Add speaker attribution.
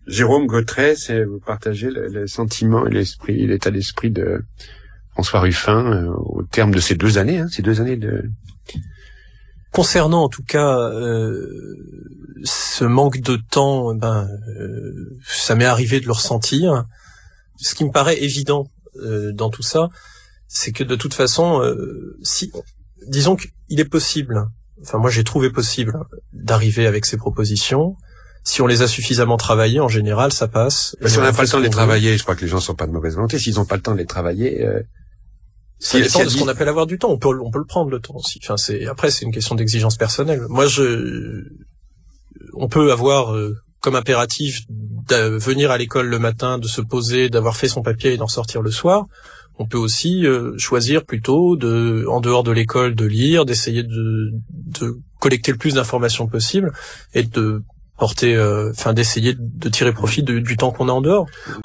Speaker 1: Jérôme Gautret, vous partagez le sentiment et l'état d'esprit de François Ruffin au terme de ces 2 années, ces 2 années de...
Speaker 2: Concernant en tout cas ce manque de temps, ça m'est arrivé de le ressentir. Ce qui me paraît évident dans tout ça, c'est que de toute façon, disons qu'il est possible, enfin moi j'ai trouvé possible d'arriver avec ces propositions. Si on les a suffisamment travaillées, en général, ça passe.
Speaker 1: Si on n'a pas le temps de les travailler, je crois que les gens sont pas de mauvaise volonté. S'ils n'ont pas le temps de les travailler,
Speaker 2: ça dépend de ce qu'on appelle avoir du temps. On peut le prendre le temps aussi. Enfin, après c'est une question d'exigence personnelle. Moi, on peut avoir comme impératif de venir à l'école le matin, de se poser, d'avoir fait son papier et d'en sortir le soir. On peut aussi choisir plutôt en dehors de l'école, de lire, d'essayer de collecter le plus d'informations possible et de d'essayer de tirer profit du temps qu'on a en dehors.